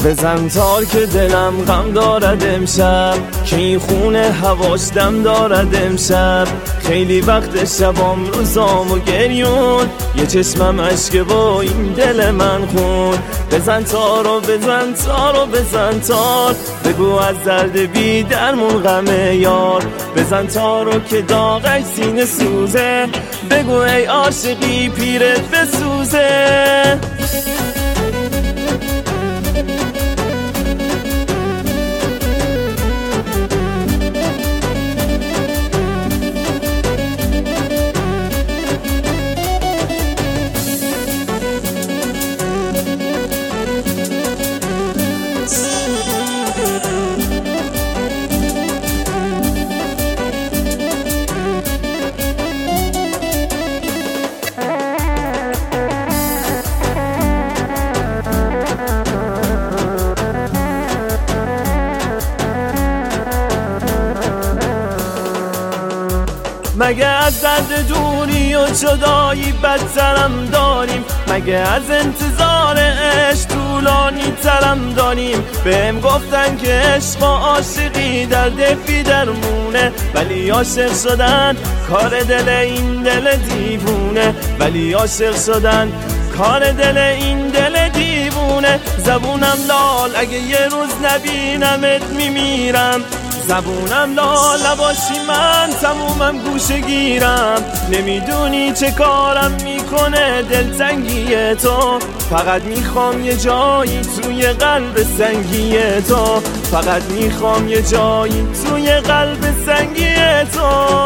بزن تار که دلم غم دارد امشب، که این خونه هواش دم دارد امشب. خیلی وقت شبام روزام و گریون، یه چشمم اشکه با این دل من خون. بزن تار و بزن تار و بزن تار، بگو از درد بی درمون غم یار. بزن تارو که داغش سینه سوزه، بگو ای عاشقی پیرت بسوزه. مگه از درد دوری و جدایی بدترم داریم؟ مگه از انتظار عشق طولانی ترم داریم؟ بهم گفتن که عشق و عاشقی درد بی درمونه، ولی عاشق شدن کار دل این دل دیوونه. ولی عاشق شدن کار دل این دل دیوونه. زبونم لال اگه یه روز نبینمت میمیرم، زبونم لال نباشی من تمومم گوشه گیرم. نمیدونی چه کارم میکنه دلتنگی تو، فقط میخوام یه جایی توی قلب سنگی تو. فقط میخوام یه جایی توی قلب سنگی تو.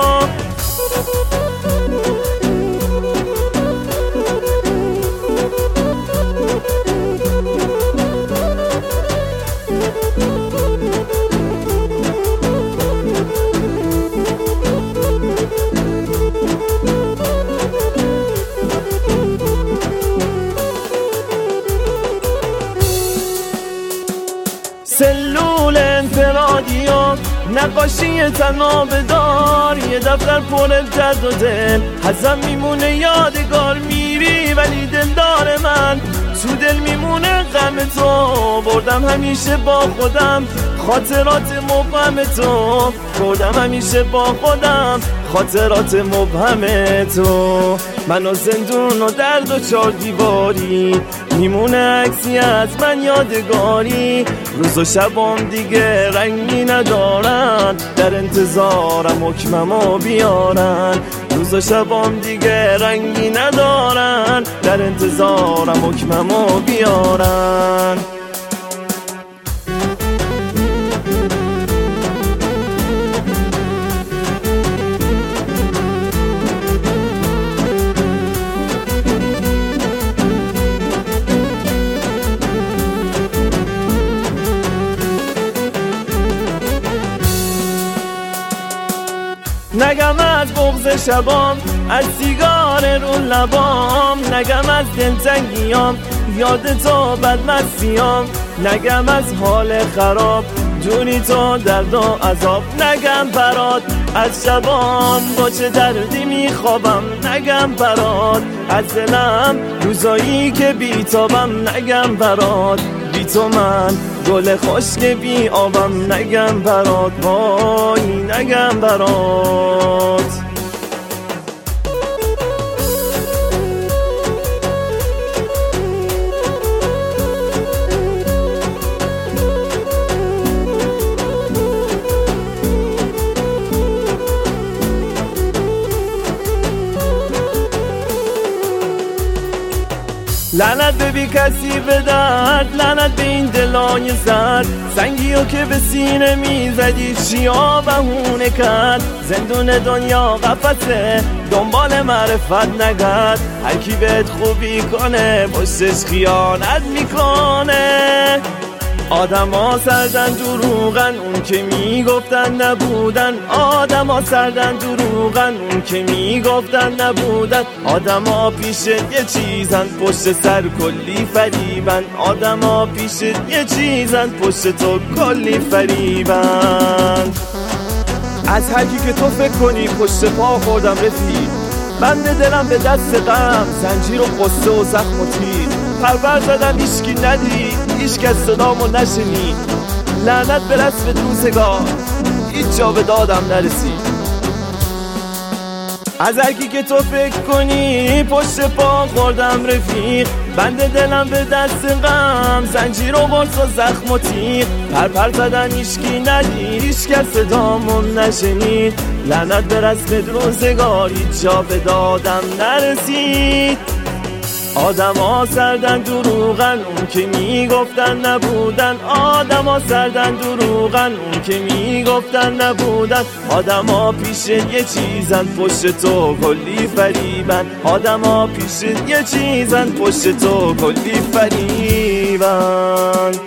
سلول انفرادی و نقاشی تنها بدار، یه دفتر پر درد و دل ازم میمونه یادگار. میری ولی دلدار من تو دل میمونه غم تو. بردم همیشه با خودم خاطرات مبهم تو، بردم همیشه با خودم خاطرات مبهم تو. من و زندون و درد و چار دیواری، میمونه عکسی از من یادگاری. روز و شبام دیگه رنگی ندارن، در انتظارم حکممو بیارن. روز و شبام دیگه رنگی ندارن، در انتظارم حکممو بیارن. نگم از بغض شبام، از سیگار رو لبام. نگم از دلتنگیام، یاد تو بدمستیام. نگم از حال خراب، دونی تو درد و عذاب. نگم برات از شبام با چه دردی میخوابم. نگم برات از دلم روزایی که بیتابم. نگم برات بی تو من گل خشک بی آبم. نگم برات وای نگم برات. لعنت به بی کسی به درد، لعنت به این دلای زرد. سنگیو که به سینه میزدی چیا بهونه کرد؟ زندون دنیا قفسه دنبال معرفت نگرد. هر کی بهت خوبی کنه پشتش خیانت میکنه. آدما سردن دروغن اون که میگفتن نبودن. آدما سردن دروغن اون که میگفتن نبودن. آدما پیش یه چیزن پشت سر کلی فریبن. آدما پیش یه چیزن پشت تو کلی فریبن. از هر کی که تو فکر کنی پشت پا خوردم رفیق. بند دلم به دست غم، زنجیر و قصه و زخم و تیر. پرپر زدم هیچکی ندید، هیچ کس صدامو نشنید. لعنت به رسم روزگار، هیچ جا به دادم نرسید. از هرکی که تو فکر کنی پشت پا خوردم رفیق، بند دلم به دست غم، زنجیر و قرص و زخم و تیغ. پرپر زدن هیچکی ندید، هیچ کس صدامون نشنید. لعنت به رسم روزگار، هیچ جا به دادم نرسید. آدم ها سردن دروغن، اون که میگفتن نبودن. آدم ها سردن دروغن، اون که میگفتن نبودن. آدم ها پیش یه چیزن، پشت تو کلی فریبن. آدم ها پیش یه چیزن، پشت تو کلی فریبن.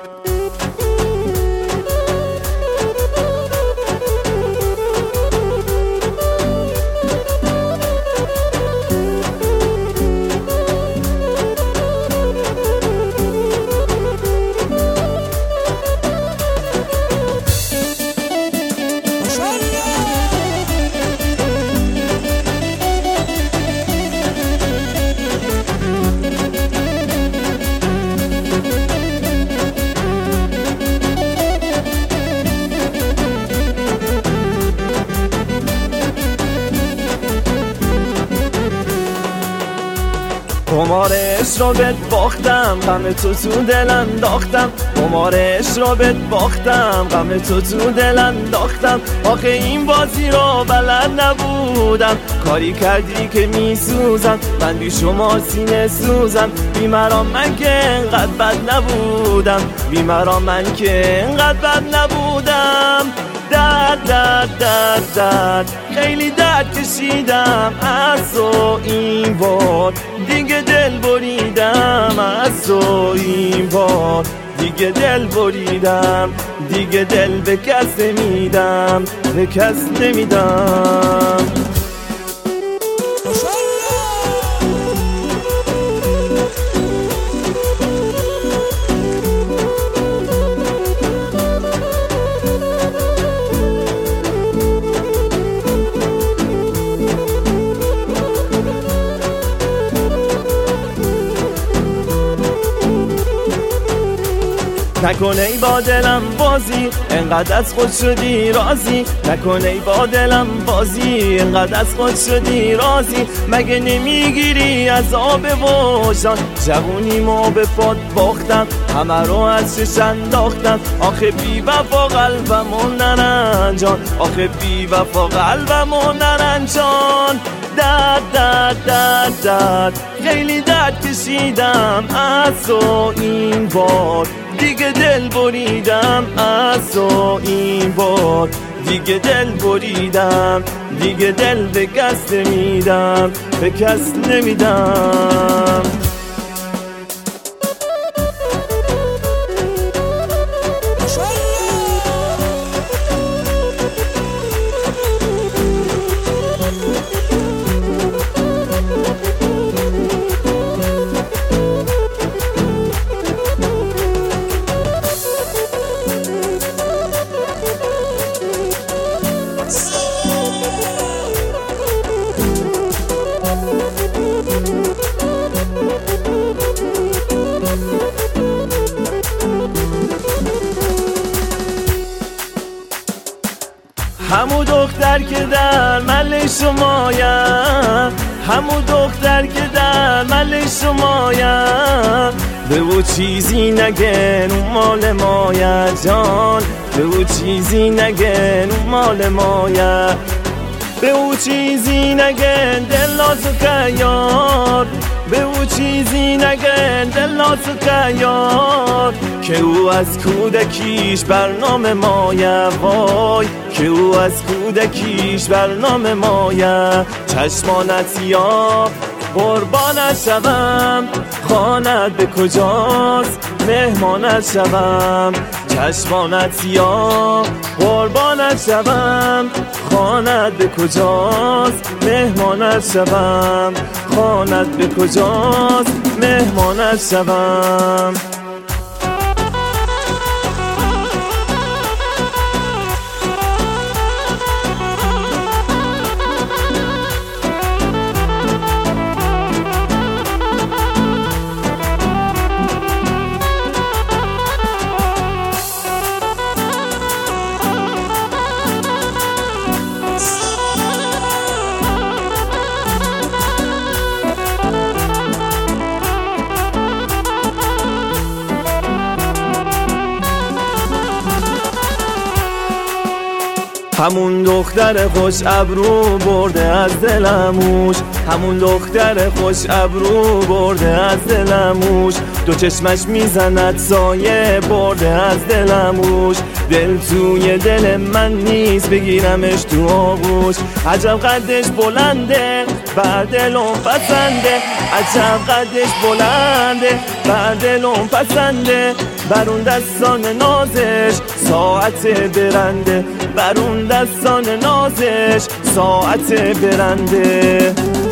قمارش رو بهت باختم، غم تو دل انداختم. قمارش رو بهت باختم، غم تو دل انداختم. آخه این بازی رو بلد نبودم، کاری کردی که میسوزم. من بی شما سینه سوزم، بیمرام من که انقدر بد نبودم. بیمرام من که انقدر بد نبودم. درد درد درد درد خیلی درد کشیدم از تو این بار. دیگه دل بریدم از تو این بار. دیگه دل بریدم، دیگه دل به کس نمیدم، به کس نمیدم. نکنه ای با دلم بازی، انقدر از خود شدی راضی. نکنه ای با دلم بازی، انقدر از خود شدی راضی. مگه نمیگیری از آب وجدان؟ جوونیمو به پات باختم، همه رو از چش انداختم. آخه بی وفا قلبمو نرنجان، آخه بی وفا قلبمو نرنجان. درد درد درد درد خیلی درد کشیدم از تو این بار. دیگه دل بریدم از تو این بار. دیگه دل بریدم، دیگه دل به کس نمیدم، به کس نمیدم. همو دختر که در مل شمایم، همو دختر که در مل شمایم. به او چیزی نگن اون مال مایه جان، به او چیزی نگن اون مال مایه. به او چیزی نگن دل نازو که یار، به او چیزی نگن دل نازو که یار. که او از کودکیش برنامه مایه وای، که او از کودکیش برنامه مایه. چشمانت یا قربانت شوم، خانت به کجاست مهمانت شوم. چشمانت یا قربانت شوم، خانت به کجاست مهمانت شوم. خانت به کجاست مهمانت شوم. همون دختر خوش ابرو برده از دلموش، همون دختر خوش ابرو برده از دلموش، دو چشمش میزند سایه برده از دلموش، دل توی دل من نیست بگیرمش تو آغوش، عجب قدش بلنده بر دلم پسنده، عجب قدش بلنده بر دلم پسنده، بر اون دستان نازش ساعت برنده، بر اون دستان نازش ساعت برنده.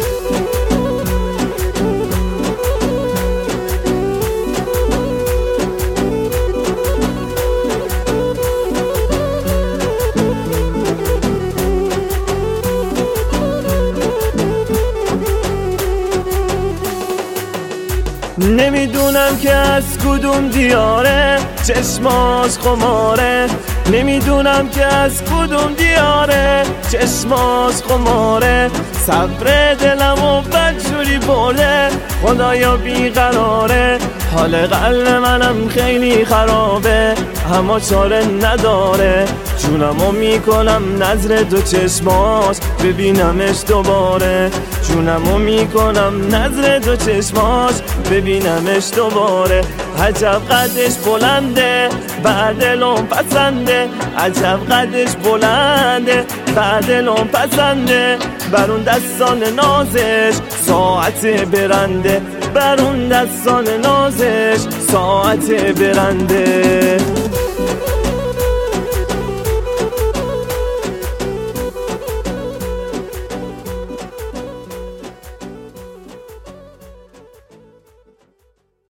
نمیدونم که از کدوم دیاره چشماش خماره، نمیدونم که از کدوم دیاره چشماش خماره، صبر دلمو بدجوری برده خدایا بیقراره، حال قلب منم خیلی خرابه اما چاره نداره، جونمو میکنم نظر دو چشماش ببینمش دوباره، جونمو میکنم نظر دو چشماش ببینمش دوباره، عجب قدش بلنده بر دلم پسنده، عجب قدش بلنده بر دلم پسنده، بر اون دستان نازش ساعت برنده، بر اون دستان نازش ساعت برنده.